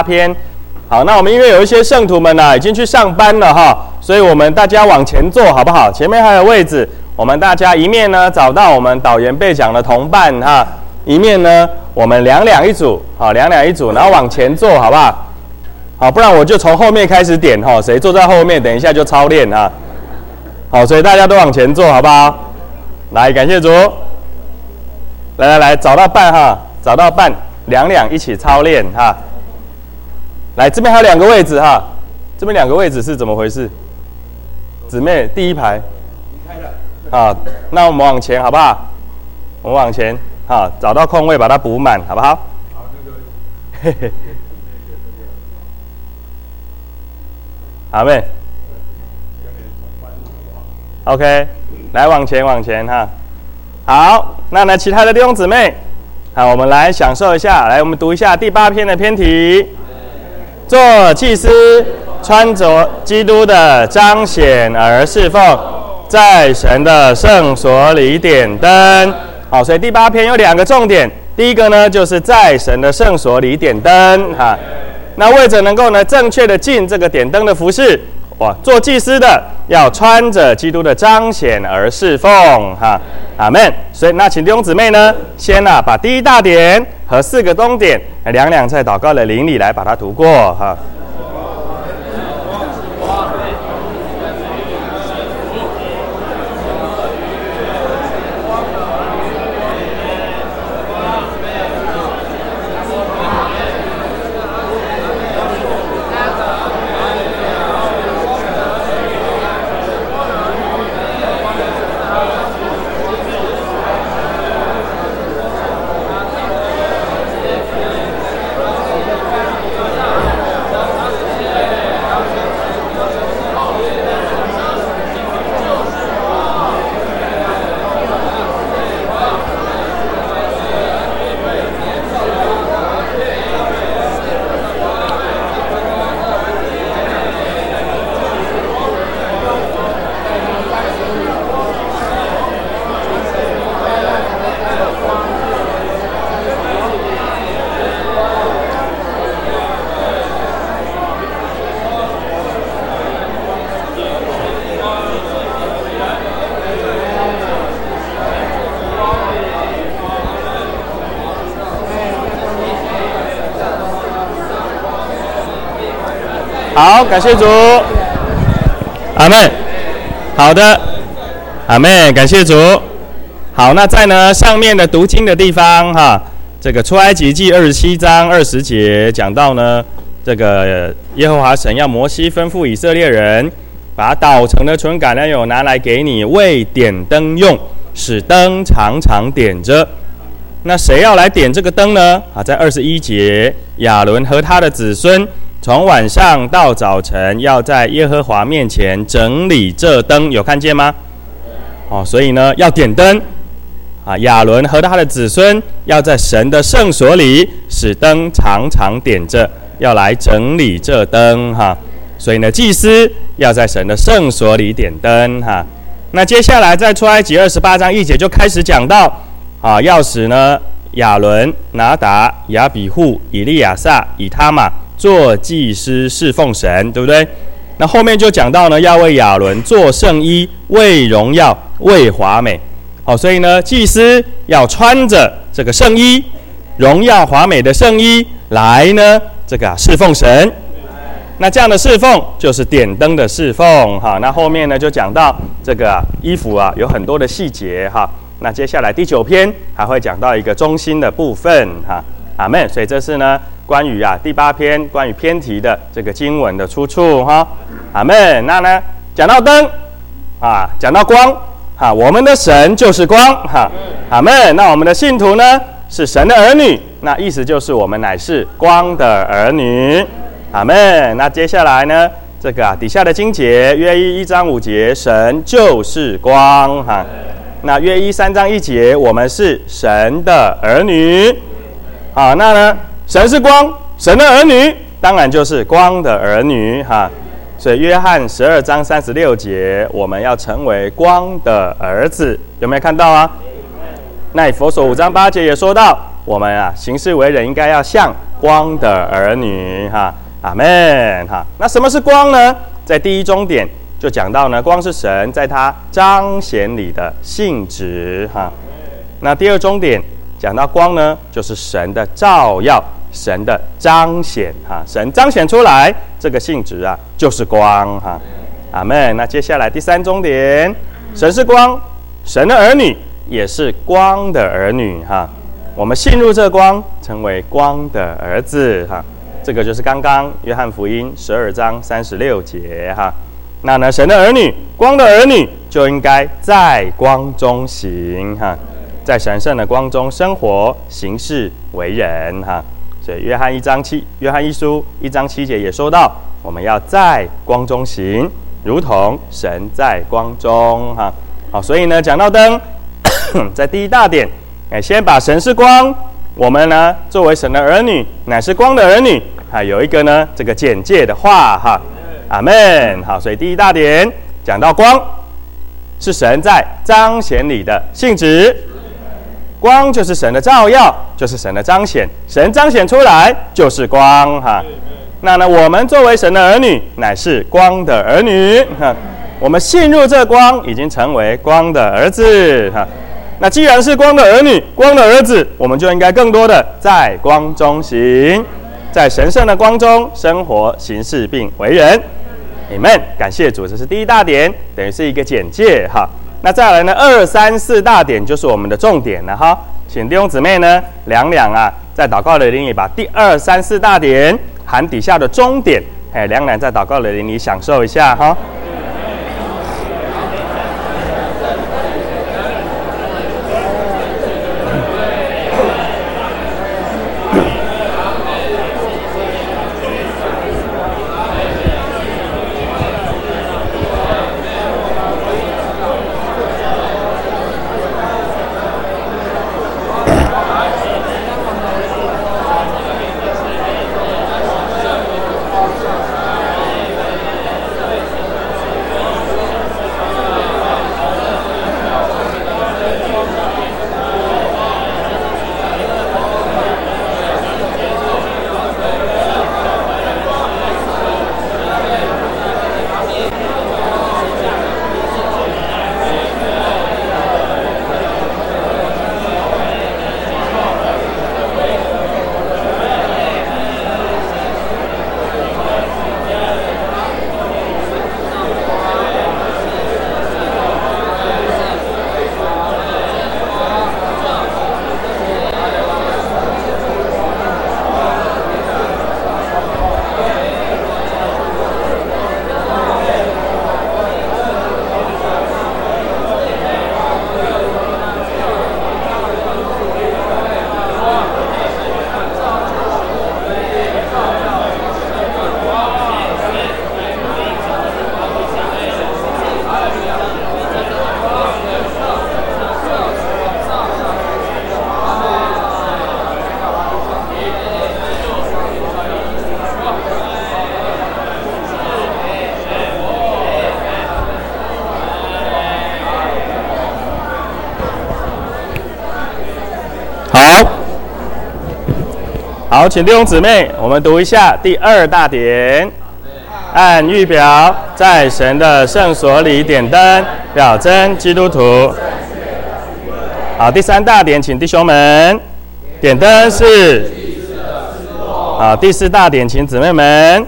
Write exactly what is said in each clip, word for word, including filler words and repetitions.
篇。好，那我们因为有一些圣徒们呢、啊、已经去上班了哈，所以我们大家往前坐好不好？前面还有位置，我们大家一面呢找到我们导研备讲的同伴哈，一面呢我们两两一组，好，两两一组，然后往前坐好不好？好，不然我就从后面开始点哈，谁坐在后面，等一下就操练哈。好，所以大家都往前坐好不好？来，感谢主。来来来，找到伴哈，找到伴，两两一起操练哈。来，这边还有两个位置哈，这边两个位置是怎么回事？姊妹第一排，好，那我们往前好不好？我们往前，好，找到空位把它补满，好不好？好，那个，嘿嘿，好妹 ，OK， 来往前往前哈。好，那呢，其他的弟兄姊妹，好，我们来享受一下，来，我们读一下第八篇的篇题。做祭司，穿着基督的彰显而侍奉，在神的圣所里点灯。好，所以第八篇有两个重点，第一个呢，就是在神的圣所里点灯哈。那为着能够呢正确的尽这个点灯的服事，哇，做祭司的要穿着基督的彰显而侍奉哈。阿们。所以那请弟兄姊妹呢，先啊把第一大点和四个东点两两在祷告的灵里来把它读过哈。好，感谢主，阿们。好的，阿们，感谢主。好，那在呢上面的读经的地方哈，这个出埃及记二十七章二十节讲到呢，这个耶和华神要摩西吩咐以色列人，把捣成的纯橄榄油拿来给你为点灯用，使灯常常点着。那谁要来点这个灯呢？啊，在二十一节，亚伦和他的子孙。从晚上到早晨，要在耶和华面前整理这灯，有看见吗？哦，所以呢，要点灯啊。亚伦和他的子孙要在神的圣所里，使灯常常点着，要来整理这灯哈。所以呢，祭司要在神的圣所里点灯哈。那接下来在出埃及二十八章一节就开始讲到啊，要使呢亚伦、拿达、亚比户、以利亚撒、以他玛。做祭司侍奉神，对不对？那后面就讲到呢，要为亚伦做圣衣，为荣耀，为华美。好，所以呢，祭司要穿着这个圣衣，荣耀华美的圣衣来呢，这个、啊、侍奉神。那这样的侍奉就是点灯的侍奉哈。那后面呢就讲到这个、啊、衣服啊有很多的细节哈。那接下来第九篇还会讲到一个中心的部分哈。阿们。所以这是呢。关于啊第八篇关于篇题的这个经文的出处哈，阿们。那呢讲到灯啊，讲到光哈，我们的神就是光哈，阿们。那我们的信徒呢是神的儿女，那意思就是我们乃是光的儿女，阿们。那接下来呢这个、啊、底下的经节约一一章五节，神就是光哈。那约一三章一节，我们是神的儿女，好，那呢？神是光，神的儿女当然就是光的儿女哈。所以约翰十二章三十六节，我们要成为光的儿子，有没有看到啊？那以弗所五章八节也说到，我们啊行事为人应该要像光的儿女哈。阿们哈。那什么是光呢？在第一中点就讲到呢，光是神在他彰显里的性质哈。那第二中点讲到光呢，就是神的照耀，神的彰显哈。神彰显出来这个性质啊，就是光哈。阿们。那接下来第三中点，神是光，神的儿女也是光的儿女哈。我们信入这光，成为光的儿子哈。这个就是刚刚约翰福音十二章三十六节哈。那呢，神的儿女，光的儿女，就应该在光中行哈，在神圣的光中生活、行事、为人哈。所以约翰一章七，约翰一书一章七节也说到，我们要在光中行，如同神在光中哈。好，所以呢，讲到灯，在第一大点，哎，先把神是光，我们呢作为神的儿女，乃是光的儿女，还有一个呢这个简介的话哈。阿们。好，所以第一大点讲到光是神在彰显里的性质，光就是神的照耀，就是神的彰显，神彰显出来就是光哈。那呢，我们作为神的儿女，乃是光的儿女哈。我们信入这光，已经成为光的儿子哈。那既然是光的儿女，光的儿子，我们就应该更多的在光中行，在神圣的光中生活、行事并为人。你们感谢主，这是第一大点，等于是一个简介哈。那再来呢，二三四大点就是我们的重点了哈。请弟兄姊妹呢，两两啊，在祷告的灵里把第二三四大点含底下的终点，哎，两两在祷告的灵里享受一下哈。好，请弟兄姊妹，我们读一下第二大点。按预表，在神的圣所里点灯，表征基督徒。好，第三大点，请弟兄们点灯是。好，第四大点，请姊妹们。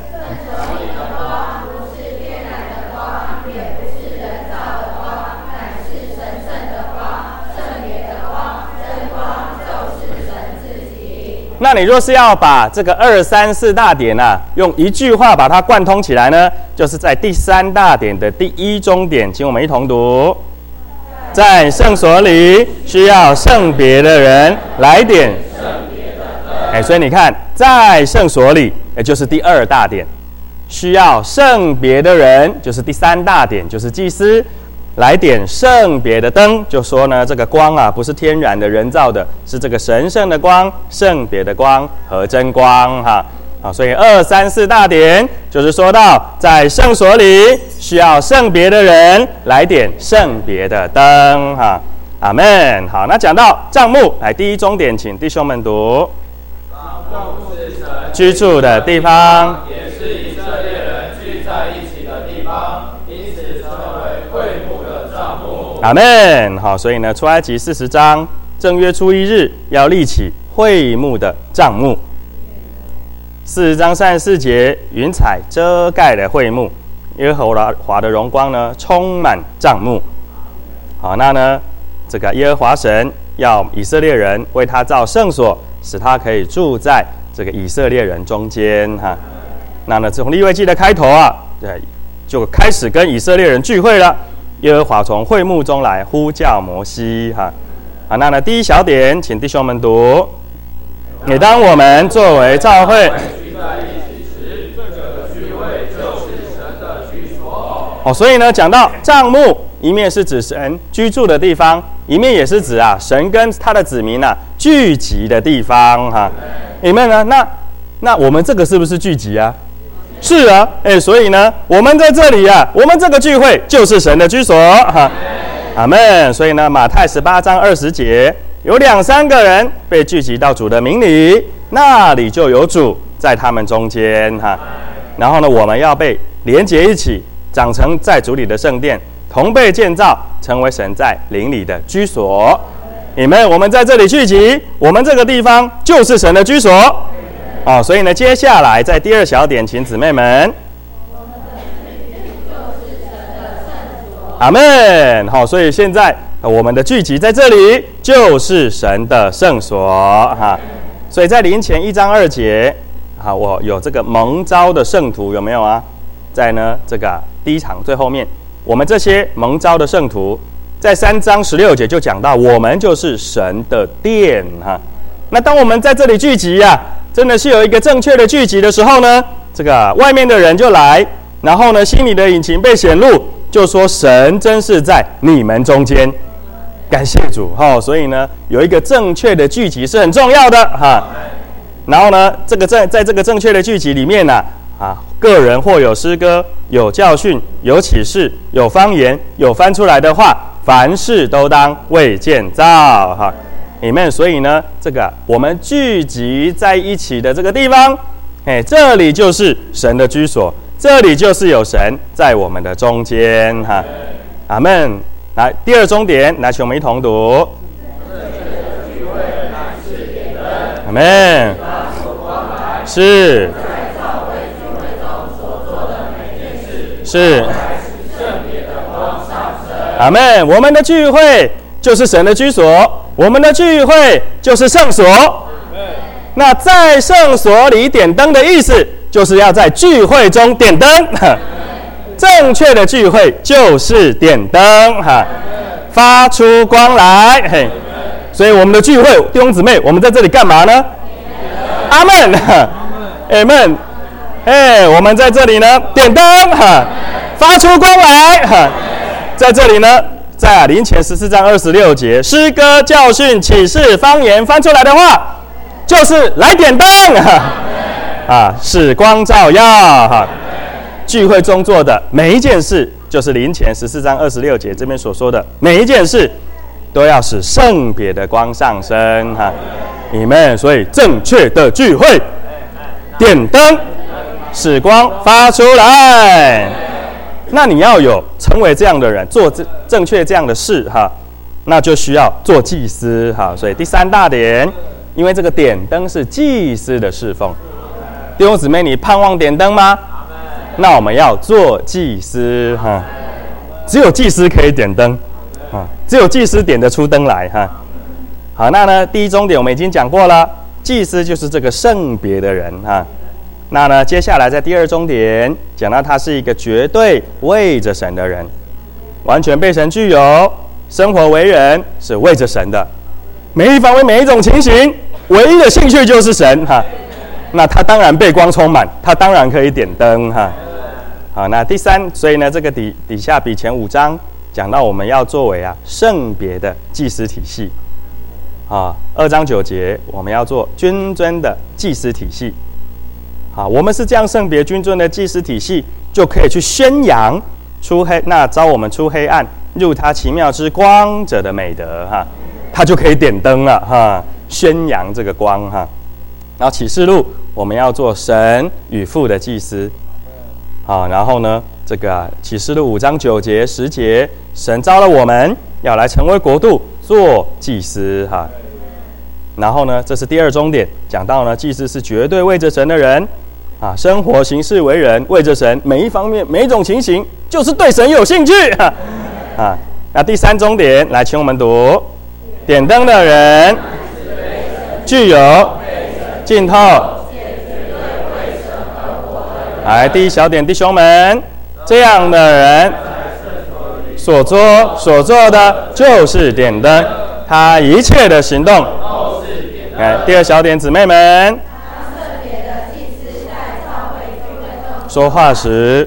那你若是要把这个二三四大点啊，用一句话把它贯通起来呢，就是在第三大点的第一中点，请我们一同读：在圣所里需要圣别的人来点圣别的灯。哎，所以你看，在圣所里，也就是第二大点，需要圣别的人，就是第三大点，就是祭司。来点圣别的灯，就说呢，这个光啊，不是天然的人造的，是这个神圣的光、圣别的光和真光哈。好，所以二三四大点就是说到，在圣所里需要圣别的人来点圣别的灯哈。阿们。好，那讲到帐幕，来第一中点，请弟兄们读。帐幕是神居住的地方， 也是以色列人聚在一起的地方，因此称为会幕的帐幕。 阿们。好，所以呢，出埃及四十章正月初一日要立起会幕的帐幕。四十章三十四节，云彩遮盖了会幕，耶和华的荣光呢充满帐幕。好，那呢，这个耶和华神要以色列人为他造圣所，使他可以住在这个以色列人中间哈。那呢，从利未记的开头啊，对，就开始跟以色列人聚会了。耶和华从会幕中来呼叫摩西哈。好，那呢，第一小点，请弟兄们读。每当我们作为教会聚在一起时，这个聚会就是神的居所。 哦，所以呢，讲到帐幕，一面是指神居住的地方，一面也是指啊神跟他的子民啊聚集的地方哈。你们呢？那那我们这个是不是聚集啊？是啊，哎，所以呢，我们在这里啊，我们这个聚会就是神的居所哈。阿们。所以呢，马太十八章二十节。有两三个人被聚集到主的名里，那里就有主在他们中间哈。然后呢，我们要被连结一起，长成在主里的圣殿，同被建造，成为神在灵里的居所。你们，我们在这里聚集，我们这个地方就是神的居所。哦，所以呢，接下来在第二小点，请姊妹们。阿们。好，所以现在我们的聚集在这里就是神的圣所哈。所以在临前一章二节，好，我有这个蒙召的圣徒有没有啊？在呢这个第一场最后面，我们这些蒙召的圣徒，在三章十六节就讲到，我们就是神的殿哈。那当我们在这里聚集呀、啊，真的是有一个正确的聚集的时候呢，这个外面的人就来，然后呢，心里的隐情被显露。就说神真是在你们中间，感谢主哈、哦。所以呢，有一个正确的聚集是很重要的哈。然后呢，这个在在这个正确的聚集里面呢、啊，啊，个人或有诗歌、有教训、有启示、有方言、有翻出来的话，凡事都当为建造哈。里面，所以呢，这个我们聚集在一起的这个地方，哎，这里就是神的居所。这里就是有神在我们的中间哈，阿们。来，第二重点，来，请我们一同读。阿们。是。是。阿们。我们的聚会就是神的居所，我们的聚会就是圣所。那在圣所里点灯的意思，就是要在聚会中点灯，正确的聚会就是点灯哈，发出光来嘿。所以我们的聚会，弟兄姊妹，我们在这里干嘛呢？阿们，阿们，哎，我们在这里呢点灯哈，发出光来哈。在这里呢，在临前十四章二十六节，诗歌、教训、启示、方言翻出来的话，就是来点灯哈。啊，使光照耀哈！聚会中做的每一件事，就是临前十四章二十六节这边所说的每一件事，都要使圣别的光上升哈！你们，所以正确的聚会，点灯，使光发出来。那你要有成为这样的人，做正确这样的事哈，那就需要做祭司哈。所以第三大点，因为这个点灯是祭司的侍奉。弟兄姊妹，你盼望点灯吗？那我们要做祭司哈，只有祭司可以点灯啊，只有祭司点得出灯来哈。好，那呢，第一重点我们已经讲过了，祭司就是这个圣别的人哈。那呢，接下来在第二重点讲到他是一个绝对为着神的人，完全被神具有，生活为人是为着神的，每一方面每一种情形，唯一的兴趣就是神哈。那他当然被光充满，他当然可以点灯哈。好，那第三，所以呢，这个底底下比前五章讲到我们要作为啊圣别的祭司体系啊，二章九节我们要做君尊的祭司体系。好，我们是这样圣别君尊的祭司体系，就可以去宣扬出黑那召我们出黑暗入他奇妙之光者的美德哈，他就可以点灯了哈，宣扬这个光哈。然后启示录我们要做神与父的祭司。啊，然后呢，这个启示录五章九节、十节，神召了我们要来成为国度，做祭司哈。然后呢，这是第二重点，讲到呢，祭司是绝对为着神的人啊，生活行事为人为着神，每一方面每一种情形，就是对神有兴趣哈啊。那第三重点，来，请我们读：点灯的人具有浸透。来，第一小点，弟兄们，这样的人所做所做的就是点灯，他一切的行动。来，第二小点，姊妹们，说话时，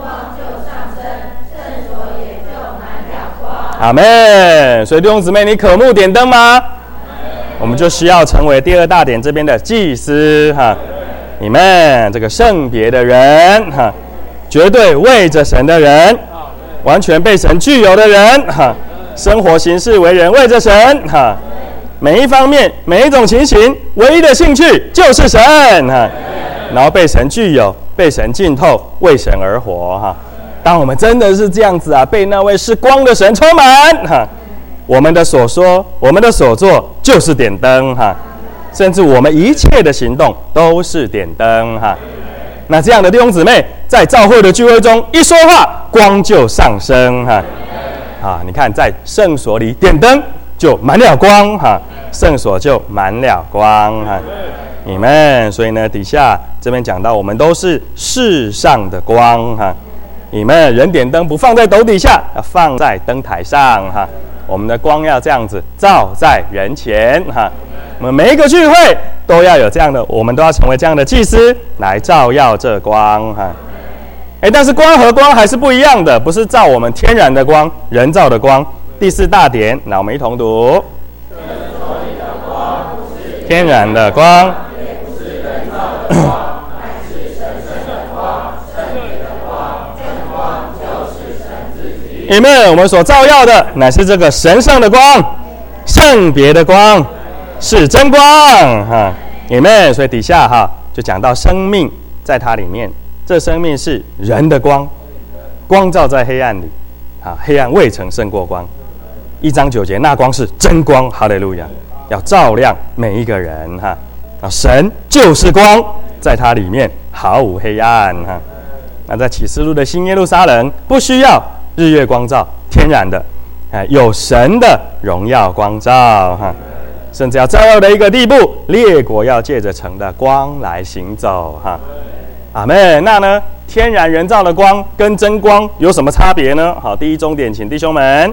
阿们。所以弟兄姊妹，你渴慕点灯吗？我们就需要成为第二大点这边的祭司哈。你们这个圣别的人哈，绝对为着神的人，完全被神具有的人哈，生活行事为人为着神哈，每一方面每一种情形，唯一的兴趣就是神哈，然后被神具有，被神浸透，为神而活哈。当我们真的是这样子啊，被那位是光的神充满哈，我们的所说，我们的所做就是点灯哈。甚至我们一切的行动都是点灯哈。那这样的弟兄姊妹，在教会的聚会中一说话，光就上升哈。啊，你看在圣所里点灯就满了光哈，圣所就满了光哈。你们，所以呢，底下这边讲到，我们都是世上的光哈。你们人点灯不放在斗底下，要放在灯台上哈。我们的光要这样子照在人前哈。我们每一个聚会都要有这样的，我们都要成为这样的祭司来照耀这光哈。哎，但是光和光还是不一样的，不是照我们天然的光，人造的光。第四大点，那我们一同读：天然的光，也不是人造的光，乃是神圣的光，圣别的光，真光就是神自己。你们，我们所照耀的乃是这个神圣的光，圣别的光。是真光哈，你们，所以底下哈就讲到生命在它里面，这生命是人的光，光照在黑暗里，啊，黑暗未曾胜过光。一章九节，那光是真光，哈利路亚，要照亮每一个人哈。啊，神就是光，在它里面毫无黑暗哈。那在启示录的新耶路撒冷，不需要日月光照，天然的，哎，有神的荣耀光照哈。甚至要照耀的一个地步，列国要借着城的光来行走哈。阿们。那呢，天然人造的光跟真光有什么差别呢？好，第一重点，请弟兄们。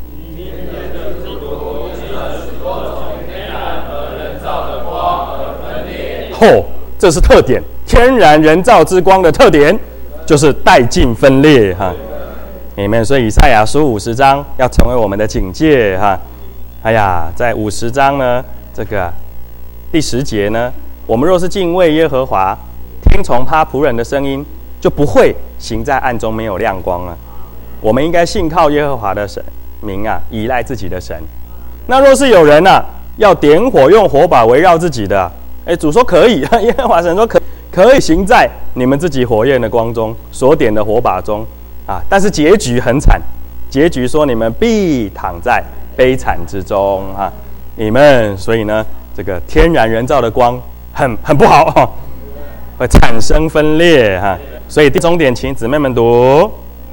吼，这是特点，天然人造之光的特点就是带尽分裂哈。你们，所以以赛亚书五十章要成为我们的警戒哈。哎呀，在五十章呢，这个第十节呢，我们若是敬畏耶和华，听从他仆人的声音，就不会行在暗中没有亮光了。我们应该信靠耶和华的神名啊，依赖自己的神。那若是有人啊，要点火用火把围绕自己的，哎，主说可以，耶和华神说可可以行在你们自己火焰的光中，所点的火把中啊。但是结局很惨，结局说你们必躺在悲惨之中哈，你们，所以呢，这个天然人造的光很很不好哈，会产生分裂哈。所以第重点，请姊妹们读：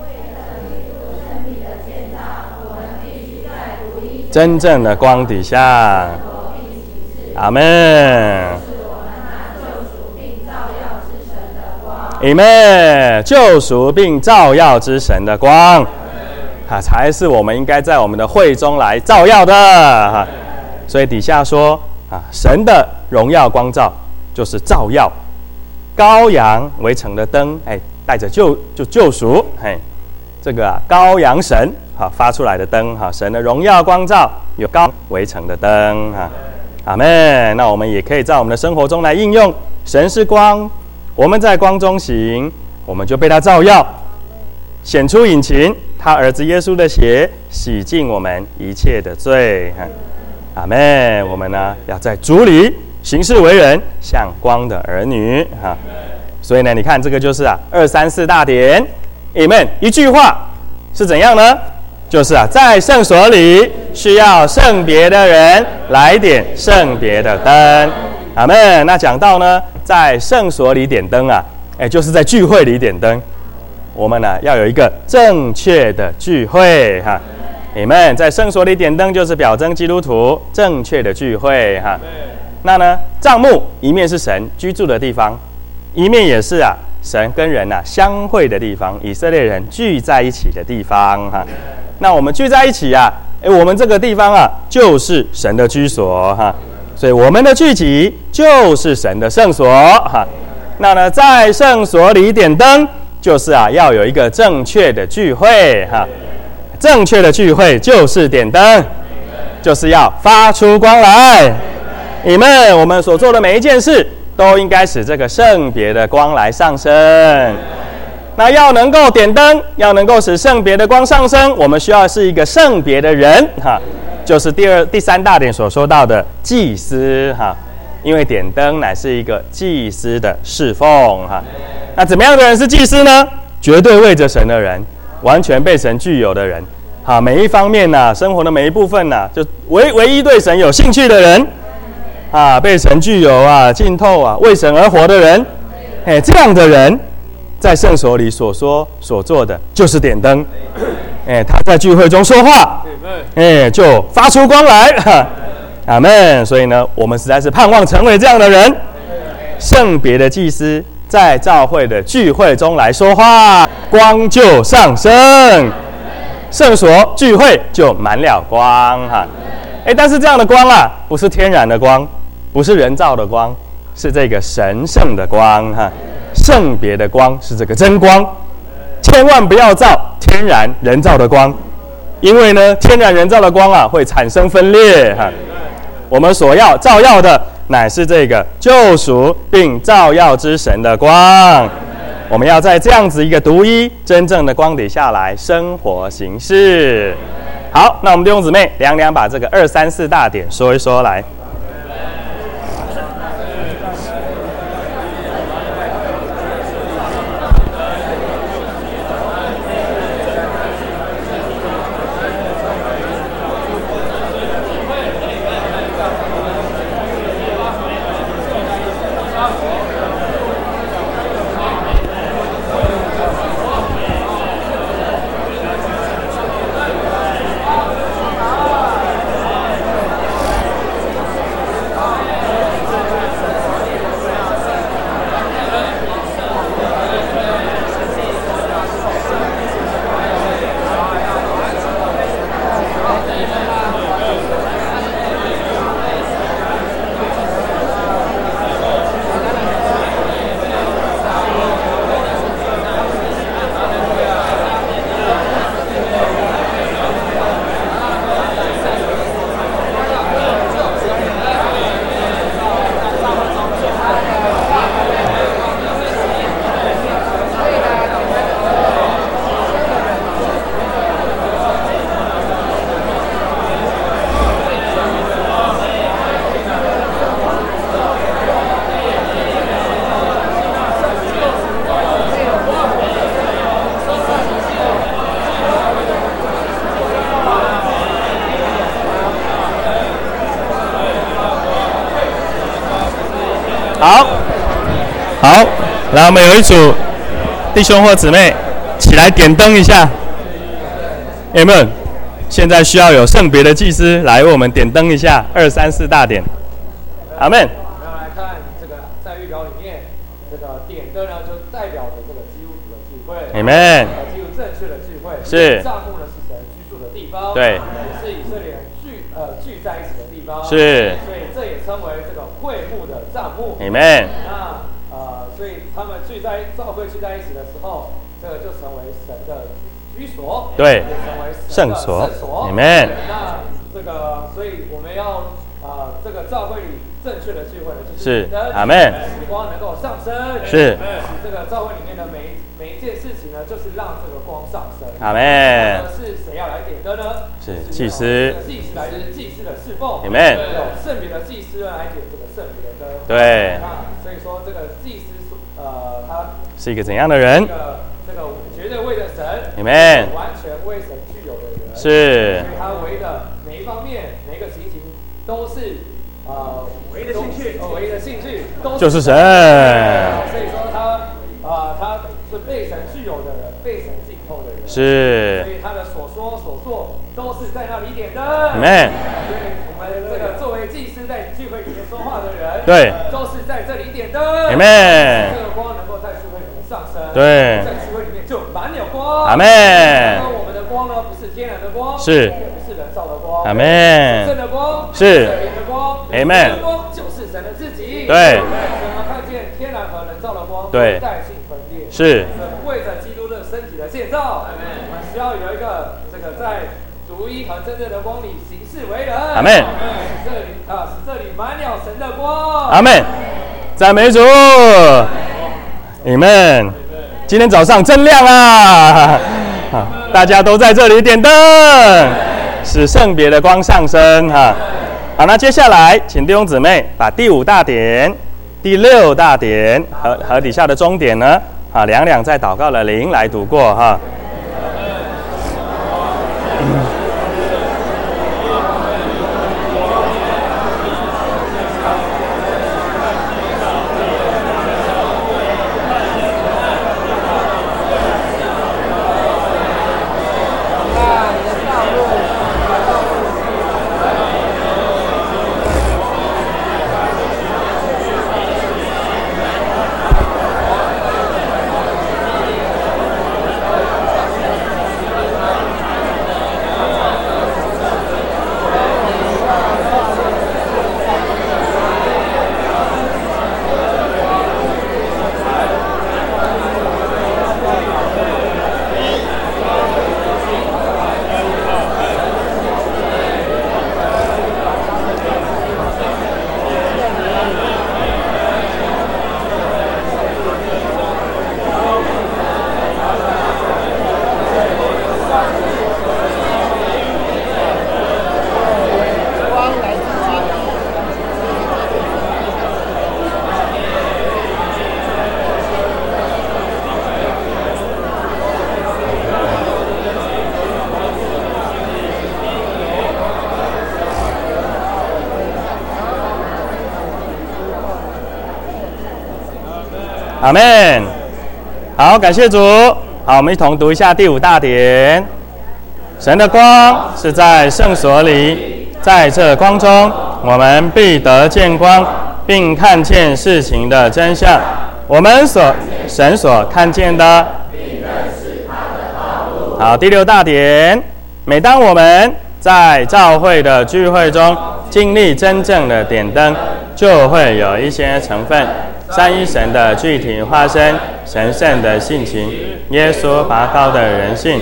真正的光底下，阿们。阿们，救赎并照耀之神的光。啊，才是我们应该在我们的会中来照耀的哈。所以底下说啊，神的荣耀光照就是照耀，羔羊为成的灯，哎，带着救就救赎，哎，这个啊羔羊神哈发出来的灯哈，神的荣耀光照有羔为成的灯哈。阿们。那我们也可以在我们的生活中来应用，神是光，我们在光中行，我们就被他照耀，显出引擎。他儿子耶稣的血洗净我们一切的罪，阿们。我们呢要在主里行事为人像光的儿女哈。所以呢，你看这个就是啊二三四大点，Amen。一句话是怎样呢？就是啊，在圣所里需要圣别的人来点圣别的灯，阿们。那讲到呢，在圣所里点灯啊，哎，就是在聚会里点灯。我们呢、啊、要有一个正确的聚会哈，阿们。在圣所里点灯，就是表征基督徒正确的聚会哈。那呢，帐幕一面是神居住的地方，一面也是啊神跟人啊相会的地方，以色列人聚在一起的地方哈。那我们聚在一起啊，哎，我们这个地方啊，就是神的居所哈，所以我们的聚集就是神的圣所哈。那呢，在圣所里点灯，就是啊，要有一个正确的聚会哈。正确的聚会就是点灯，就是要发出光来。你们，我们所做的每一件事，都应该使这个圣别的光来上升。那要能够点灯，要能够使圣别的光上升，我们需要是一个圣别的人哈，就是第二、第三大点所说到的祭司哈。因为点灯乃是一个祭司的侍奉哈。那怎么样的人是祭司呢？绝对为着神的人，完全被神具有的人，哈，每一方面呐、啊，生活的每一部分呐、啊，就唯唯一对神有兴趣的人，啊，被神具有啊，浸透啊，为神而活的人，哎，这样的人。在圣所里所说所做的就是点灯，哎，他在聚会中说话，哎，就发出光来，阿们。所以呢，我们实在是盼望成为这样的人，圣别的祭司在教会的聚会中来说话，光就上升，圣所聚会就满了光哈。哎，但是这样的光啊，不是天然的光，不是人造的光，是这个神圣的光哈。圣别的光是这个真光，千万不要照天然人造的光，因为呢，天然人造的光啊会产生分裂哈。我们所要照耀的乃是这个救赎并照耀之神的光。我们要在这样子一个独一真正的光底下来生活行事。好，那我们弟兄姊妹两两把这个二三四大点说一说来。好，好，来，我们有一组弟兄或姊妹起来点灯一下。有没有？现在需要有圣别的祭司来为我们点灯一下，二三四大点。阿们。 我们要来看这个在预表里面，这个点灯呢，就代表着这个基督徒的聚会。 阿们。 基督正确的聚会。 是。 帐幕呢是神居住的地方。 对。 也是以色列人聚呃聚在一起的地方。 是。 所以这也称为这个会幕的帐幕。 阿们。 那呃，所以他们聚在教会聚在一起的时候，这个就成为神的居所。 对。 也成为圣所。 圣所。 阿们。 那这个，所以我们要啊、呃，这个教会里正确的聚会呢， 就是阿门， 使光能够上升， 是使这个教会里面的每每一件事情呢，就是让这个光上升。 阿门。 是谁要来点灯呢？ 是祭司， 祭司来自祭司的侍奉。 阿门。 有圣别的祭司来点这个圣别的灯。 对。 啊，所以说这个祭司，呃，他是一个怎样的人？ 这个这个绝对为了神， 阿门。 完全为神具有的人。 是。 所以他为的每一方面、每一个情形都是呃唯一的兴趣，呃唯一的兴趣都是就是神。 所以说他啊、呃，他是被神具有的人，被神敬候的人。 是。 所以他的所说所做都是在那里点的。 阿门。 所以我们这个作为祭司在聚会里面说话的人， 对， 都是在这里点的。 阿门。 这个光能够在聚会里面上升， 对， 在聚会里面就满有光。 阿门。 我们的光呢，不是天然的光， 是， 也不是人造的光。 阿门。 神的光是神的光， 阿门。 神的光就是神的自己。 对， 我们看见天然和人造的光对带性分裂。 是。 为着基督的身体的建造，我们需要有一个这个在独一和真正的光里行事为人。 阿门。 使这里啊，使这里满了神的光。 阿门。赞美主。阿门。今天早上真亮啊！大家都在这里点灯，使圣别的光上升哈。好，那接下来请弟兄姊妹把第五大点、第六大点和和底下的终点呢，啊，两两在祷告的灵来读过哈。阿们。好，感谢主。好，我们一同读一下第五大点。神的光是在圣所里，在这光中，我们必得见光，并看见事情的真相。我们所神所看见的，好，第六大点。每当我们在教会的聚会中经历真正的点灯，就会有一些成分。三一神的具体化身，神圣的性情，耶稣拔高的人性。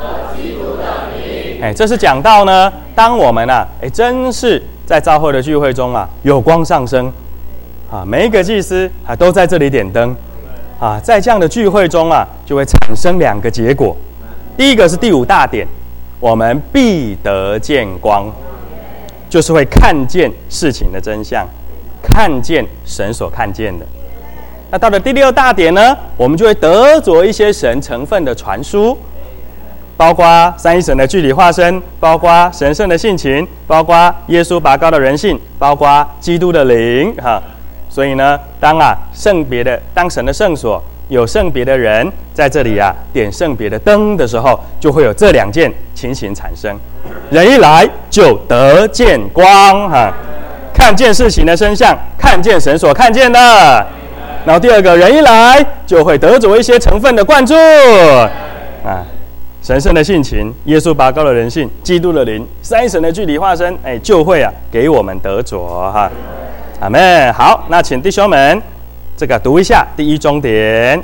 哎，这是讲到呢，当我们啊，哎，真是在教会的聚会中啊，有光上升，啊，每一个祭司啊都在这里点灯，啊，在这样的聚会中啊，就会产生两个结果。第一个是第五大点，我们必得见光，就是会看见事情的真相，看见神所看见的。那到了第六大点呢，我们就会得着一些神成分的传输，包括三一神的具体化身，包括神圣的性情，包括耶稣拔高的人性，包括基督的灵哈。所以呢，当啊圣别的当神的圣所有圣别的人在这里啊点圣别的灯的时候，就会有这两件情形产生。人一来就得见光哈，看见事情的真相，看见神所看见的。然后第二个人一来就会得着一些成分的灌注啊，神圣的性情，耶稣拔高的人性，基督的灵，三一神的具体化身，哎，就会啊给我们得着哈。阿们。好，那请弟兄们这个读一下第一终点。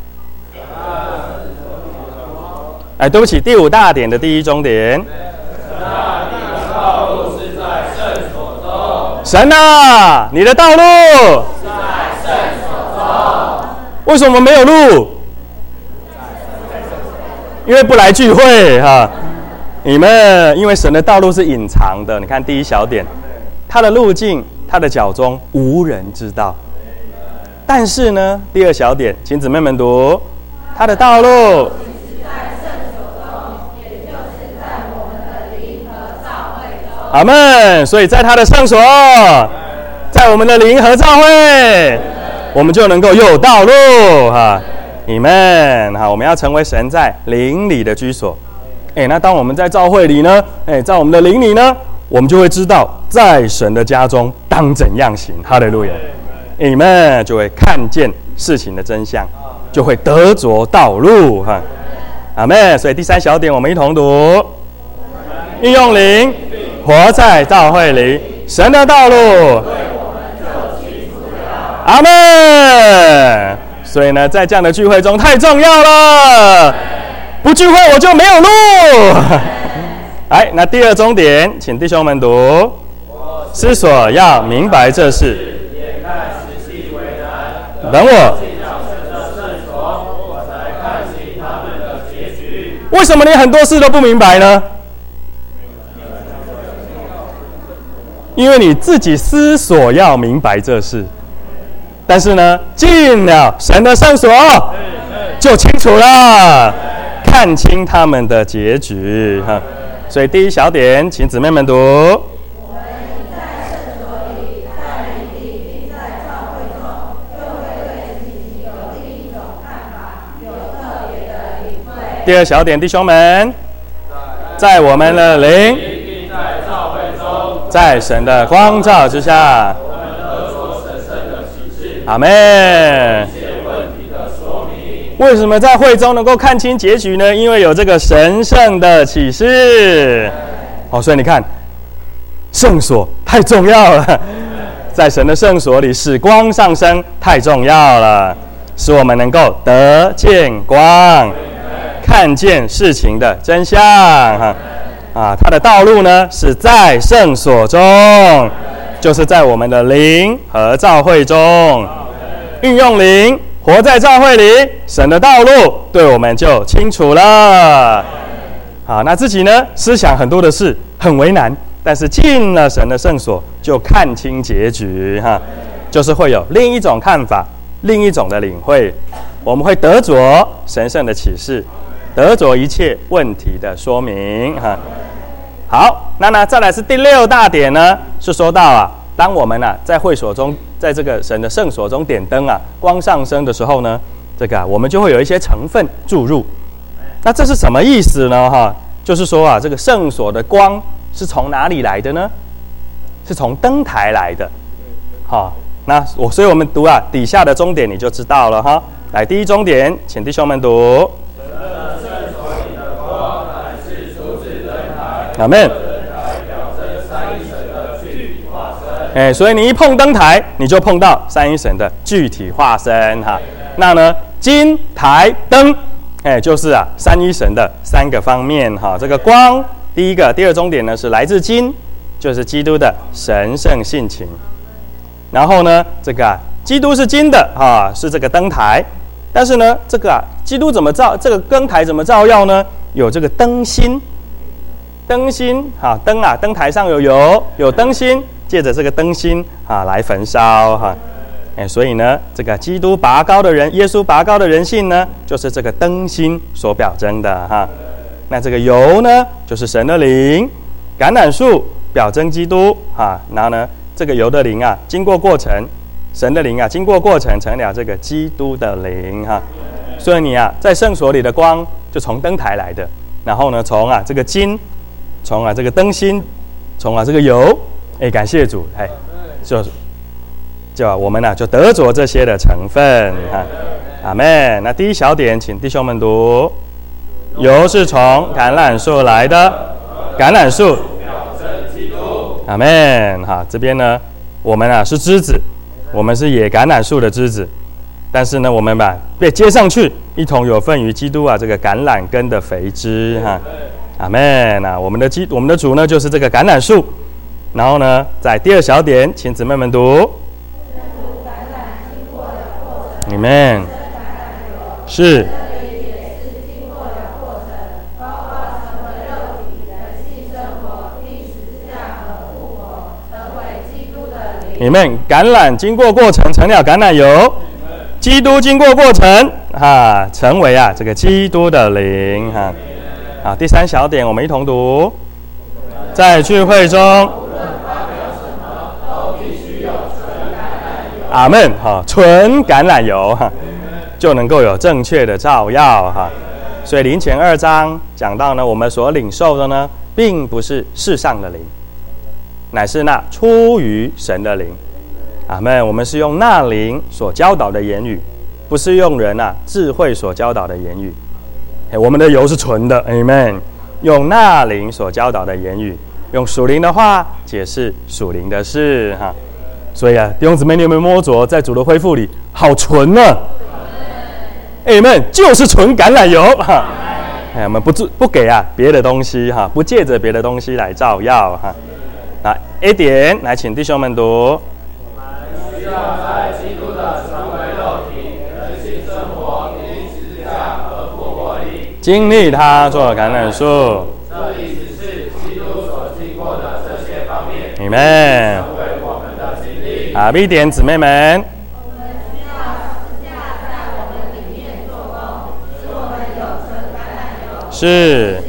哎，对不起，第五大点的第一终点。 那你的道路是在圣所中， 神啊，你的道路在圣所中。 为什么没有路？因为不来聚会哈。你们因为神的道路是隐藏的，你看第一小点，他的路径，他的脚踪无人知道。但是呢，第二小点，请姊妹们读，他的道路。阿们。所以在他的圣所，在我们的灵和教会，我们就能够有道路哈。你们哈，我们要成为神在灵里的居所。哎，那当我们在教会里呢，哎，在我们的灵里呢，我们就会知道在神的家中当怎样行。哈利路亚！你们就会看见事情的真相，就会得着道路哈。阿们。所以第三小点，我们一同读：运用灵。活在教会里，神的道路，阿们。所以呢，在这样的聚会中太重要了，不聚会我就没有路。来，那第二重点，请弟兄们读：思索要明白这事，等我。为什么你很多事都不明白呢？因为你自己思索要明白这事，但是呢，进了神的圣所，就清楚了，看清他们的结局哈。所以第一小点，请姊妹们读：第二小点，弟兄们，在我们的灵。在神的光照之下，阿们。为什么在会中能够看清结局呢？因为有这个神圣的启示。哦，所以你看，圣所太重要了，在神的圣所里使光上升太重要了，使我们能够得见光，看见事情的真相哈。啊，他的道路呢是在圣所中，就是在我们的灵和教会中，运用灵活在教会里，神的道路对我们就清楚了。好，那自己呢思想很多的事很为难，但是进了神的圣所就看清结局哈，就是会有另一种看法，另一种的领会，我们会得着神圣的启示，得着一切问题的说明哈。好，那呢，再来是第六大点呢，是说到啊，当我们啊在会所中，在这个神的圣所中点灯啊，光上升的时候呢，这个、啊、我们就会有一些成分注入。那这是什么意思呢？哈，就是说啊，这个圣所的光是从哪里来的呢？是从灯台来的。好，那我所以我们读啊底下的终点你就知道了哈。来，第一终点，请弟兄们读。阿们。哎，所以你一碰灯台，你就碰到三一神的具体化身哈。那呢，金台灯，哎，就是啊三一神的三个方面哈。这个光，第一个、第二终点呢是来自金，就是基督的神圣性情。然后呢，这个、啊、基督是金的哈，是这个灯台。但是呢，这个啊，基督怎么照？这个灯台怎么照耀呢？有这个灯芯。灯芯哈，灯啊，灯台上有油，有灯芯，借着这个灯芯啊来焚烧哈，哎，所以呢，这个基督拔高的人，耶稣拔高的人性呢，就是这个灯芯所表征的哈。那这个油呢，就是神的灵，橄榄树表征基督哈。然后呢，这个油的灵啊，经过过程，神的灵啊，经过过程成了这个基督的灵哈。所以你啊，在圣所里的光就从灯台来的，然后呢，从啊这个金。从啊这个灯芯，从啊这个油，哎，感谢主，哎，就就、啊、我们呢、啊、就得着这些的成分哈，阿们。那第一小点，请弟兄们读：油是从橄榄树来的，橄榄树表征基督。阿们。好，这边呢，我们啊是枝子，我们是野橄榄树的枝子，但是呢，我们把被接上去，一同有份于基督啊这个橄榄根的肥枝哈。阿们。那我们的基，我们的主呢，就是这个橄榄树。 然后呢，在第二小点，请姊妹们读。你们是。你们橄榄经过过程成了橄榄油，基督经过过程哈，成为啊这个基督的灵哈。好，第三小点我们一同读，在聚会中，阿们哈，纯橄榄油哈，就能够有正确的照耀哈。所以林前二章讲到呢，我们所领受的呢，并不是世上的灵，乃是那出于神的灵，阿们。我们是用那灵所教导的言语，不是用人啊智慧所教导的言语。我们的油是纯的，阿们。用那灵所教导的言语，用属灵的话解释属灵的事哈。所以啊，弟兄姊妹，你有没有摸着在主的恢复里，好纯呢？阿们，就是纯橄榄油哈。哎，我们不不给啊别的东西哈，不借着别的东西来照耀哈。那 A 点，来请弟兄们读。我们需要在基督的成为肉体、人性生活、因十字架和复活里，经历他做橄榄树。这意思是基督所经过的这些方面，你们成为我们的经历。啊 ，B 点，姊妹们。我们需要十字架在我们里面做工，使我们有纯橄榄油。是。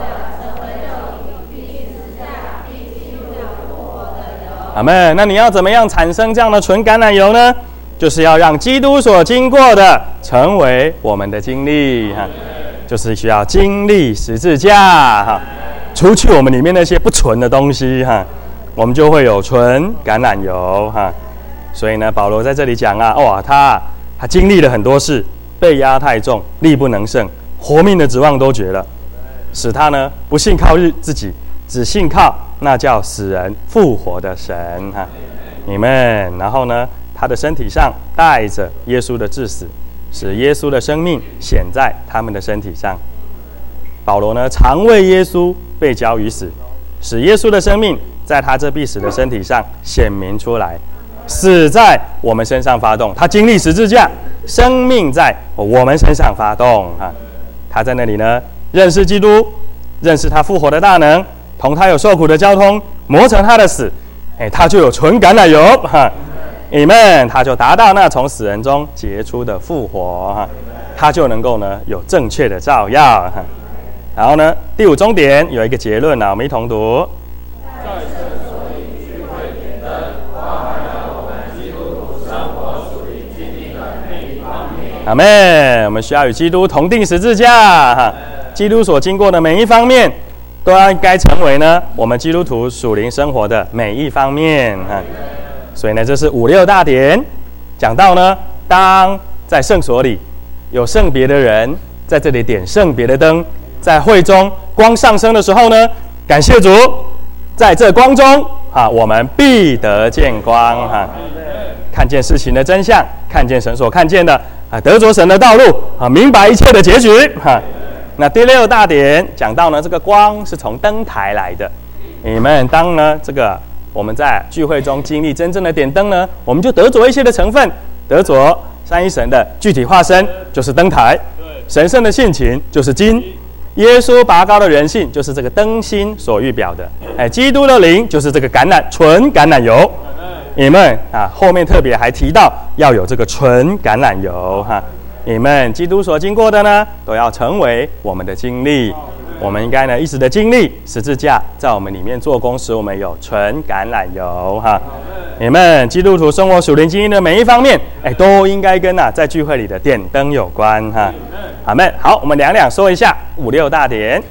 阿们，那你要怎么样产生这样的纯橄榄油呢？就是要让基督所经过的成为我们的经历哈，就是需要经历十字架哈，除去我们里面那些不纯的东西哈，我们就会有纯橄榄油哈。所以呢，保罗在这里讲啊，哇，他他经历了很多事，被压太重，力不能胜，活命的指望都绝了，使他呢不信靠日自己，只信靠那叫死人复活的神哈，你们，然后呢，他的身体上带着耶稣的致死，使耶稣的生命显在他们的身体上。保罗呢，常为耶稣被交于死，使耶稣的生命在他这必死的身体上显明出来，死在我们身上发动。他经历十字架，生命在我们身上发动哈。他在那里呢，认识基督，认识他复活的大能。同他有受苦的交通，磨成他的死，哎，他就有纯橄榄油哈，你们他就达到那从死人中结出的复活哈，他就能够呢有正确的照耀哈。然后呢，第五终点有一个结论啊，我们一同读。在圣所里聚会点灯，包含了我们基督徒生活属灵经历的每一方面。阿们，我们需要与基督同定十字架哈，基督所经过的每一方面。都要该成为呢我们基督徒属灵生活的每一方面哈，所以呢这是五六大点讲到呢，当在圣所里有圣别的人在这里点圣别的灯，在会中光上升的时候呢，感谢主，在这光中啊，我们必得见光哈，看见事情的真相，看见神所看见的啊，得着神的道路啊，明白一切的结局哈。那第六大点讲到呢，这个光是从灯台来的。你们当呢这个我们在聚会中经历真正的点灯呢，我们就得着一些的成分，得着三一神的具体化身，就是灯台；神圣的性情就是金；耶稣拔高的人性就是这个灯芯所预表的。哎，基督的灵就是这个橄榄纯橄榄油。你们啊，后面特别还提到要有这个纯橄榄油哈。你们基督所经过的呢，都要成为我们的经历。我们应该呢一直的经历十字架在我们里面做工，使我们有纯橄榄油哈。你们基督徒生活属灵经历的每一方面，哎，都应该跟啊在聚会里的点灯有关哈。阿们。好，我们两两说一下五六大点。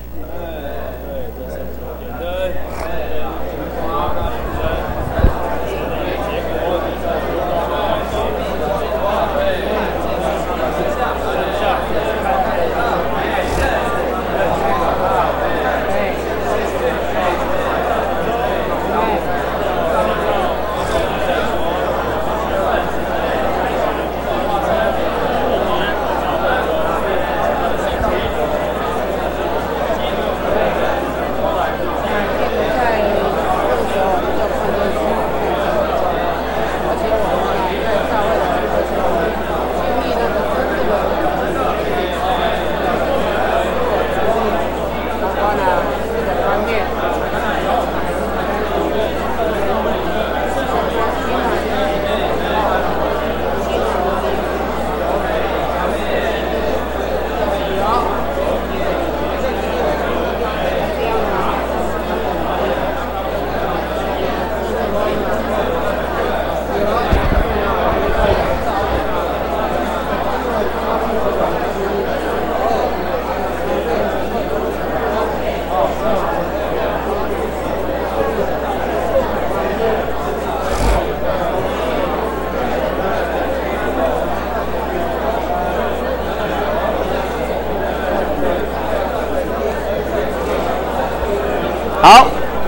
好，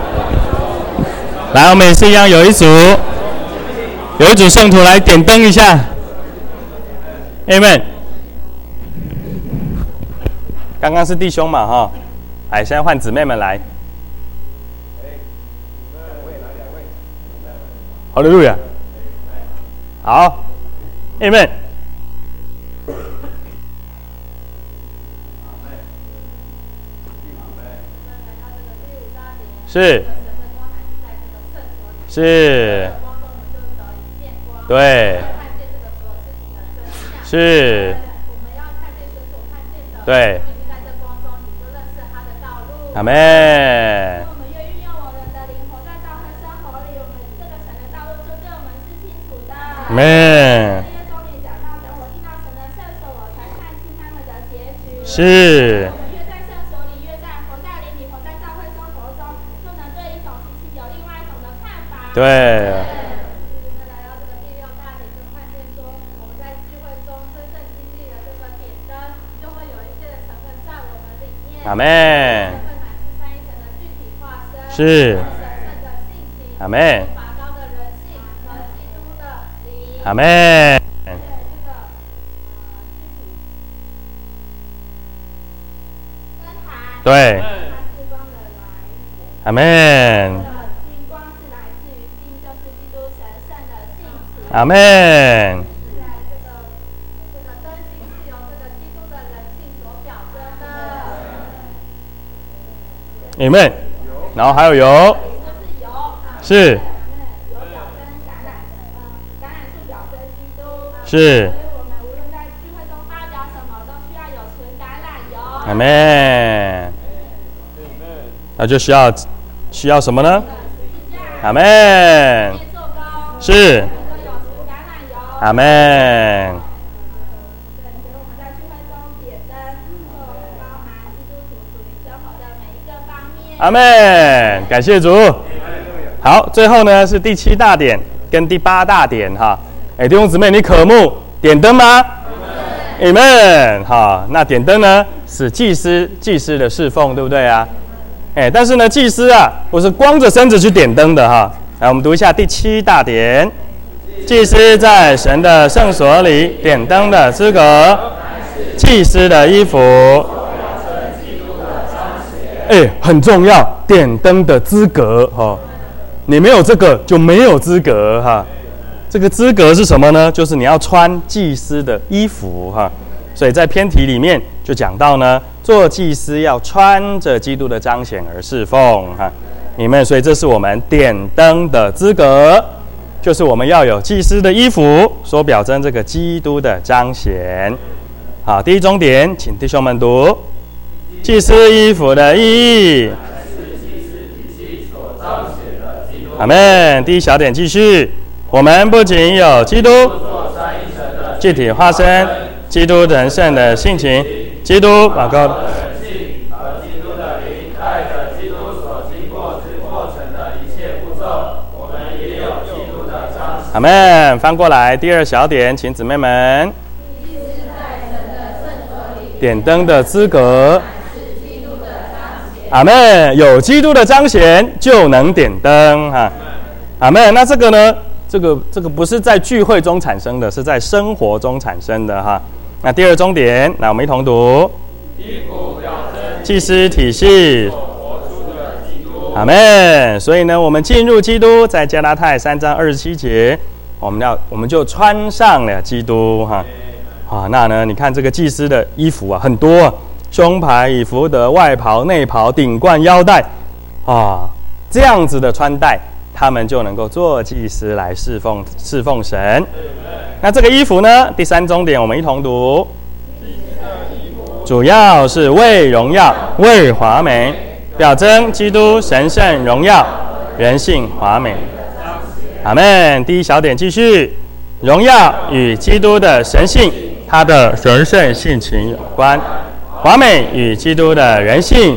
来，我们也是一样，有一组，有一组圣徒来点灯一下。Amen。刚刚是弟兄嘛，哈，哎，现在换姊妹们来。哈利路亚。好 ，Amen。是，是，对，是，对，阿们。阿们。是。对。来到这个第六大点，就看见说，我们在聚会中真正经历了这个点灯，就会有一些的成分在我们里面。阿们。成分乃是三一神的具体化身，是神圣的性情，阿们。拔高的人性和基督的灵，阿们。对。阿们。阿们。阿们。然后还有油，是。是。阿们。那就需要需要什么呢？阿们。是。阿们。阿们，感谢主。好，最后呢是第七大点跟第八大点哈。哎，弟兄姊妹，你渴慕点灯吗？阿们。好，那点灯呢是祭司祭司的侍奉，对不对啊？哎，但是呢，祭司啊，不是光着身子去点灯的哈。来，我们读一下第七大点。祭司在神的圣所里点灯的资格，祭司的衣服，哎，很重要，点灯的资格哈、哦，你没有这个就没有资格哈。这个资格是什么呢？就是你要穿祭司的衣服哈。所以在篇题里面就讲到呢，做祭司要穿着基督的彰显而侍奉哈。你们，所以这是我们点灯的资格。就是我们要有祭司的衣服，所表征这个基督的彰显。好，第一重点，请弟兄们读祭司衣服的意义。阿们。第一小点继续，我们不仅有基督具体化身，基督人圣的性情，基督祷告。阿们。翻过来，第二小点，请姊妹们点灯的资格。阿们。有基督的彰显就能点灯哈。阿们。那这个呢？这个这个不是在聚会中产生的，是在生活中产生的哈。那第二重点，那我们一同读。祭司体系。阿们。所以呢，我们进入基督，在加拉太三章二十七节，我们要我们就穿上了基督哈。啊，那呢，你看这个祭司的衣服啊，很多啊，胸牌、以弗得、外袍、内袍、顶冠、腰带，啊，这样子的穿戴，他们就能够做祭司来侍奉侍奉神。那这个衣服呢，第三重点，我们一同读，主要是为荣耀、为华美。表征基督神圣荣耀，人性华美。阿们。第一小点继续，荣耀与基督的神性，他的神圣性情有关；华美与基督的人性，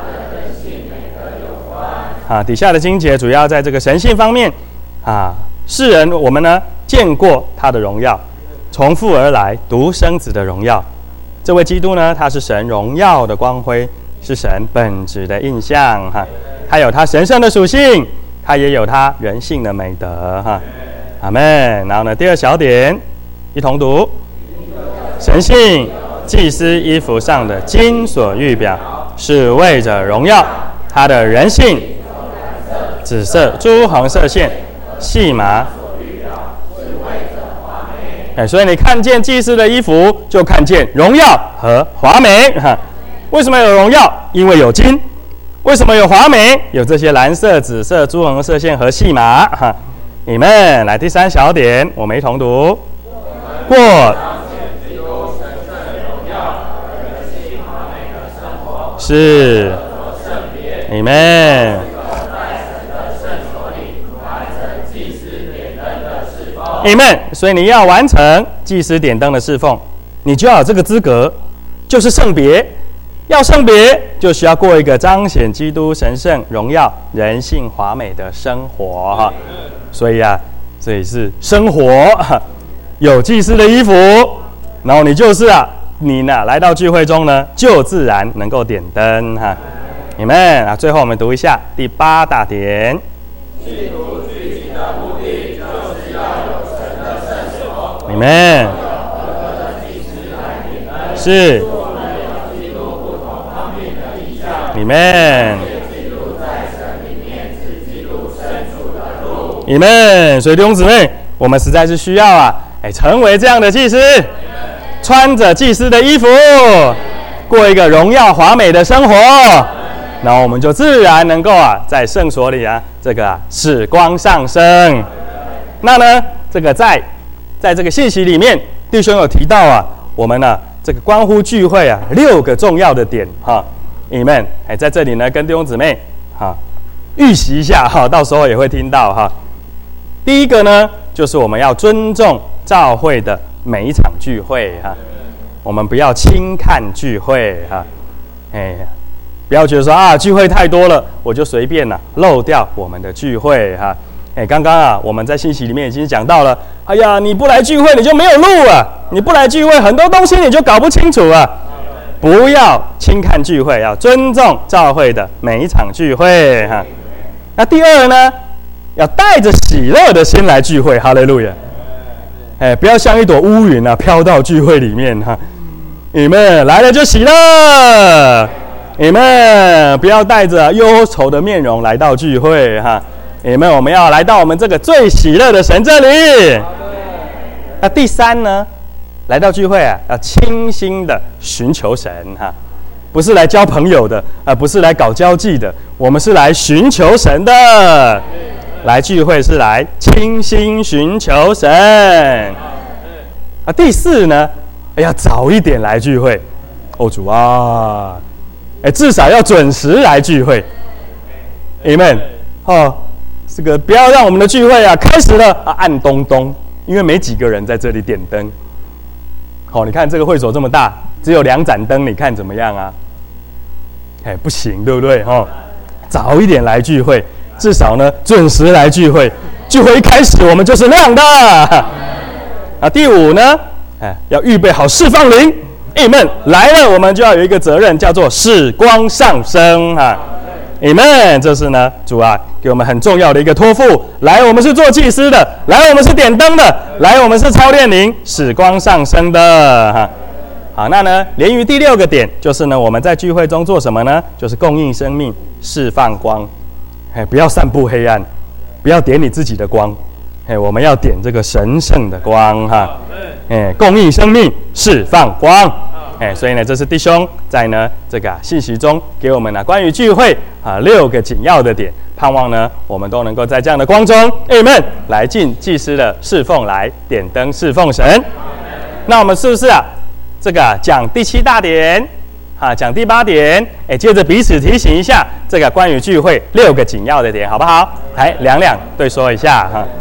啊，底下的经节主要在这个神性方面啊，世人我们呢见过他的荣耀，从父而来独生子的荣耀。这位基督呢，他是神荣耀的光辉，是神本质的印象哈。 它有它神圣的属性，它也有它人性的美德哈。阿们。然后呢，第二小点，一同读：神性祭司衣服上的金所预表，是为着荣耀它的人性。紫色、朱红色线，细麻。哎，所以你看见祭司的衣服，就看见荣耀和华美哈。为什么有荣耀？因为有金。为什么有华美？有这些蓝色、紫色、朱红色线和细麻哈。你们来第三小点，我们一同读。过是你们。你们，所以你要完成祭司点灯的侍奉，你就要有这个资格，就是圣别。要圣别，就需要过一个彰显基督神圣荣耀、人性华美的生活哈。所以啊，这里是生活，有祭司的衣服，然后你就是啊，你呢来到聚会中呢，就自然能够点灯哈。你们啊，最后我们读一下第八大点。 信徒聚集的目的，就是要有神的圣所。 你们是。你们，你们，所以弟兄姊妹，我们实在是需要啊，哎，成为这样的祭司，穿着祭司的衣服，过一个荣耀华美的生活，然后我们就自然能够啊，在圣所里啊，这个啊，使光上升。那呢，这个在在这个信息里面，弟兄有提到啊，我们呢、啊，这个关乎聚会啊，六个重要的点哈。你们哎，在这里呢，跟弟兄姊妹哈预习一下哈，到时候也会听到哈。第一个呢，就是我们要尊重教会的每一场聚会哈，我们不要轻看聚会哈，哎，不要觉得说啊聚会太多了，我就随便了漏掉我们的聚会哈。哎，刚刚啊我们在信息里面已经讲到了，哎呀，你不来聚会你就没有路啊，你不来聚会很多东西你就搞不清楚啊。不要轻看聚会，要尊重教会的每一场聚会哈。那第二呢，要带着喜乐的心来聚会，哈利路亚！哎，不要像一朵乌云啊飘到聚会里面哈。你们来了就喜乐，你们不要带着忧愁的面容来到聚会哈。你们我们要来到我们这个最喜乐的神这里。那第三呢？来到聚会啊，要清心的寻求神哈，不是来交朋友的啊，不是来搞交际的，我们是来寻求神的。来聚会是来清心寻求神。啊，第四呢，哎呀，早一点来聚会，哦主啊，哎，至少要准时来聚会。Amen。哦，这个不要让我们的聚会啊开始了啊暗咚咚，因为没几个人在这里点灯。好、哦，你看这个会所这么大，只有两盏灯，你看怎么样啊？哎，不行，对不对？哈、哦，早一点来聚会，至少呢准时来聚会。聚会一开始我们就是亮的。啊，第五呢，哎，要预备好释放灵。Amen，来了我们就要有一个责任，叫做使光上升哈。Amen，这是呢主啊给我们很重要的一个托付。来，我们是做祭司的；来，我们是点灯的；来，我们是操练灵、使光上升的哈。好，那呢连于第六个点就是呢我们在聚会中做什么呢？就是供应生命、释放光。哎，不要散布黑暗，不要点你自己的光。哎，我们要点这个神圣的光哈。哎，供应生命，释放光。哎，所以呢，这是弟兄在呢这个、啊、信息中给我们呢、啊、关于聚会啊六个紧要的点，盼望呢我们都能够在这样的光中 ，Amen， 来尽祭司的侍奉，来点灯侍奉神。那我们是不是啊这个、啊、讲第七大点啊，讲第八点？哎，接着彼此提醒一下这个关于聚会六个紧要的点，好不好？来两两对说一下哈。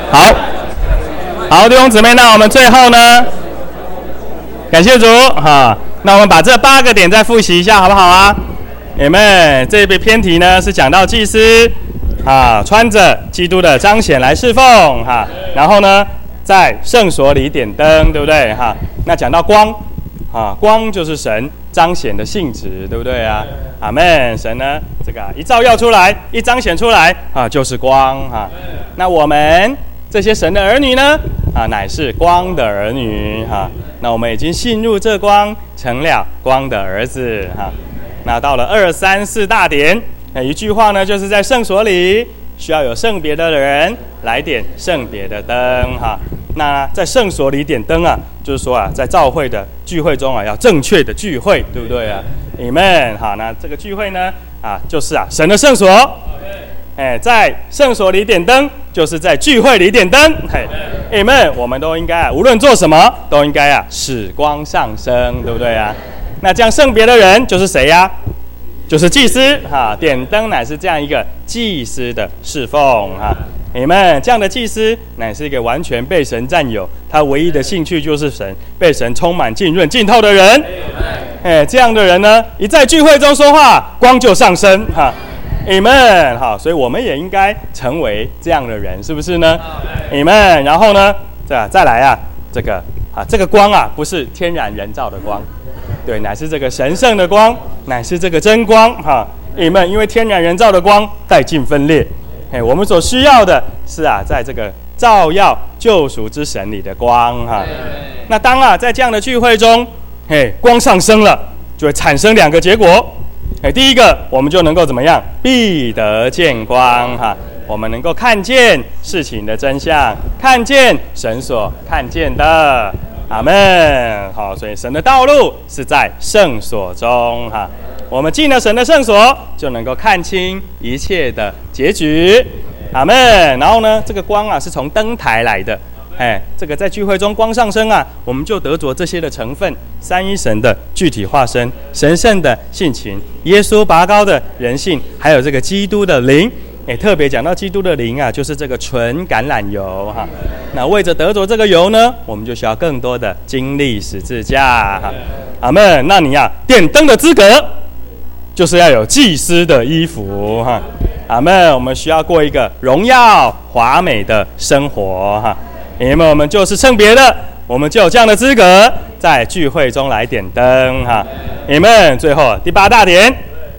好，好，弟兄姊妹，那我们最后呢，感谢主哈。那我们把这八个点再复习一下，好不好啊？你们这一篇题呢是讲到祭司啊，穿着基督的彰显来侍奉哈，然后呢，在圣所里点灯，对不对哈？那讲到光啊，光就是神彰显的性质，对不对啊？阿们。神呢，这个一照耀出来，一彰显出来啊，就是光哈。那我们这些神的儿女呢，啊，乃是光的儿女哈。那我们已经信入这光，成了光的儿子哈。那到了二三四大点，一句话呢，就是在圣所里需要有圣别的人来点圣别的灯哈。那在圣所里点灯啊，就是说啊，在教会的聚会中啊，要正确的聚会，对不对啊？你们好，那这个聚会呢，啊，就是啊，神的圣所。哎，在圣所里点灯，就是在聚会里点灯。嘿，你们我们都应该啊，无论做什么，都应该啊，使光上升，对不对啊？那这样圣别的人就是谁呀？就是祭司哈，点灯乃是这样一个祭司的侍奉哈。你们这样的祭司乃是一个完全被神占有，他唯一的兴趣就是神，被神充满浸润浸透的人。哎，这样的人呢，一在聚会中说话，光就上升哈。你们好，所以我们也应该成为这样的人，是不是呢？你们，然后呢，再再来啊，这个啊，这个光啊，不是天然人造的光，对，乃是这个神圣的光，乃是这个真光哈。你们，因为天然人造的光带尽分裂。哎，我们所需要的是啊，在这个照耀救赎之神里的光哈。那当啊，在这样的聚会中，嘿，光上升了，就会产生两个结果。哎，第一个，我们就能够怎么样？必得见光哈。我们能够看见事情的真相，看见神所看见的。阿们。好，所以神的道路是在圣所中哈。我们进了神的圣所，就能够看清一切的结局。阿们。然后呢，这个光啊是从灯台来的，哎，这个在聚会中光上升啊，我们就得着这些的成分：三一神的具体化身、神圣的性情、耶稣拔高的人性，还有这个基督的灵。哎，特别讲到基督的灵啊，就是这个纯橄榄油哈。那为着得着这个油呢，我们就需要更多的经历十字架哈。阿们。那你呀、啊，点灯的资格就是要有祭司的衣服哈。阿们。我们需要过一个荣耀华美的生活哈。因为我们就是圣别的，我们就有这样的资格，在聚会中来点灯哈。你们最后第八大点。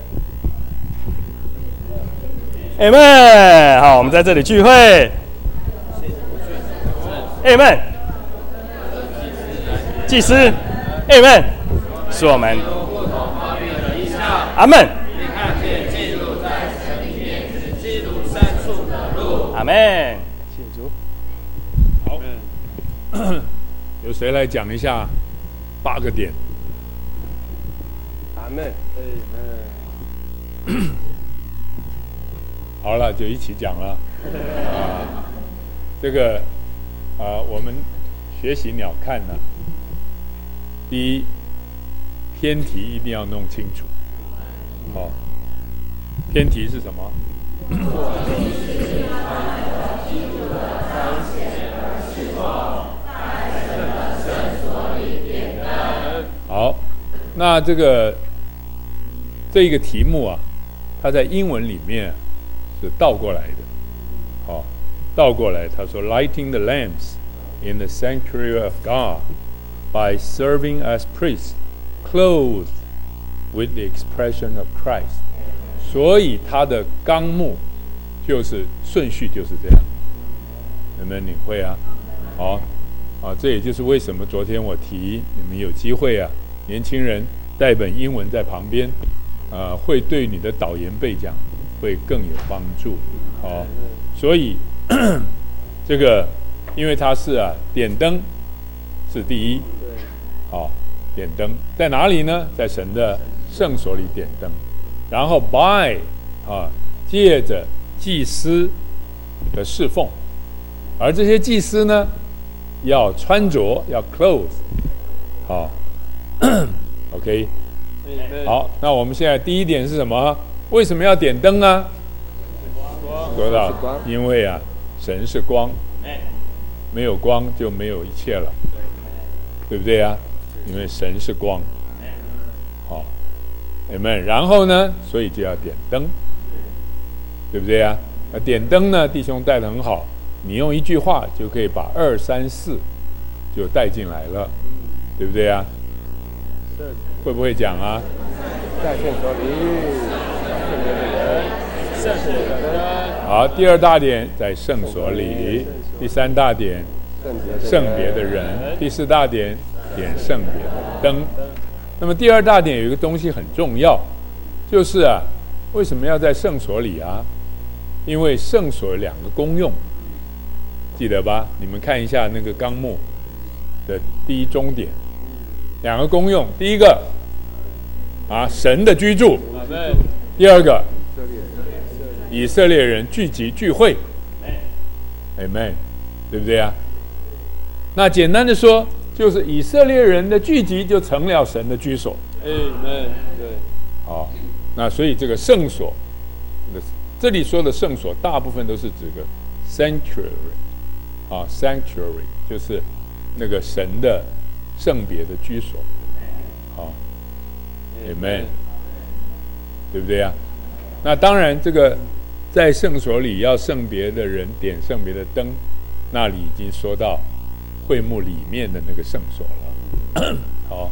阿们。好，我们在这里聚会。阿们。祭司。阿们。是我们。阿们。阿们。谢谢主。 好，有谁来讲一下八个点？ 阿们。 好了，就一起讲了。啊，这个啊，我们学习鸟看呢，第一，偏题一定要弄清楚。好，偏题是什么？好，那这个这一个题目啊，它在英文里面是倒过来的。好，倒过来，他说 ，lighting the lamps in the sanctuary of God by serving as priests, clothed with the expression of Christ。所以它的纲目就是顺序就是这样，能不能领会啊？好，啊，这也就是为什么昨天我提你们有机会啊，年轻人带本英文在旁边，啊，会对你的导言背讲会更有帮助。好，所以这个因为它是啊点灯是第一，好，点灯在哪里呢？在神的圣所里点灯，然后 by 啊借着祭司的侍奉，而这些祭司呢要穿着要 clothes， 好，OK， 好，那我们现在第一点是什么？为什么要点灯啊？说到，因为啊，神是光， 没有光就没有一切了，对不对啊？因为神是光。好，Amen。然后呢，所以就要点灯，对不对啊？那点灯呢，弟兄带得很好，你用一句话就可以把二三四就带进来了，对不对啊？会不会讲啊？ 在圣所里，圣别的人， 圣别的人。 好，第二大点在圣所里，第三大点圣别的人，第四大点点圣别的灯。那么第二大点有一个东西很重要，就是啊，为什么要在圣所里啊？因为圣所有两个功用，记得吧？你们看一下那个纲目的第一中点，两个功用，第一个啊，神的居住；第二个，以色列人聚集聚会。Amen， 对不对啊？那简单的说，就是以色列人的聚集就成了神的居所。 Amen，对。 好，那所以这个圣所，这里说的圣所，大部分都是指个 sanctuary， 啊 ，sanctuary 就是那个神的圣别的居所。好 ，Amen， 对不对啊？那当然，这个在圣所里要圣别的人点圣别的灯，那里已经说到会幕里面的那个圣所了。好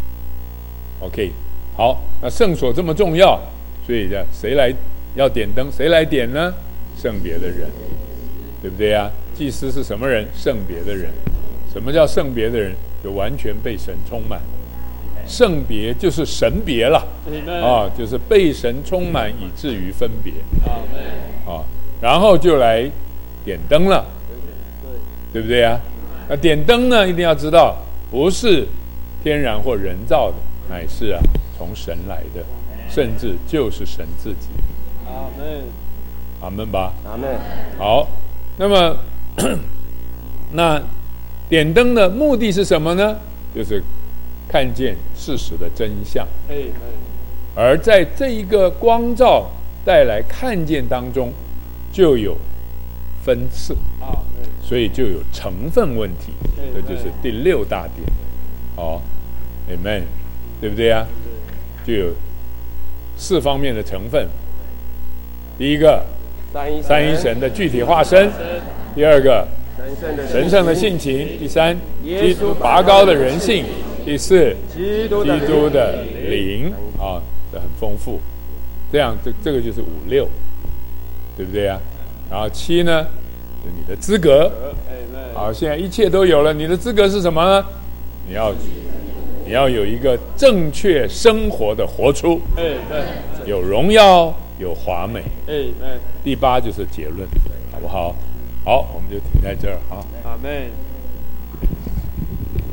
，OK， 好，那圣所这么重要，所以呢，谁来要点灯？谁来点呢？圣别的人，对不对啊？祭司是什么人？圣别的人。什么叫圣别的人？就完全被神充满。圣别就是神别了，啊，就是被神充满以至于分别，啊，然后就来点灯了，对不对啊？那点灯呢，一定要知道，不是天然或人造的，乃是啊从神来的，甚至就是神自己。 阿门， 阿门吧。 阿门。 好，那么那点灯的目的是什么呢？就是看见事实的真相。而在这一个光照带来看见当中，就有分次，所以就有成分问题，这就是第六大点。好 ，Amen， 对不对啊？就有四方面的成分。第一个，三一神的具体化身；第二个，神圣的性情；第三，基督拔高的人性；第四，基督的灵啊，这很丰富。这样，这这个就是五六，对不对啊？然后七呢，是你的资格。好，现在一切都有了，你的资格是什么呢？你要你要有一个正确生活的活出，有荣耀，有华美。第八就是结论，好不好？好，我们就停在这儿啊。 阿们。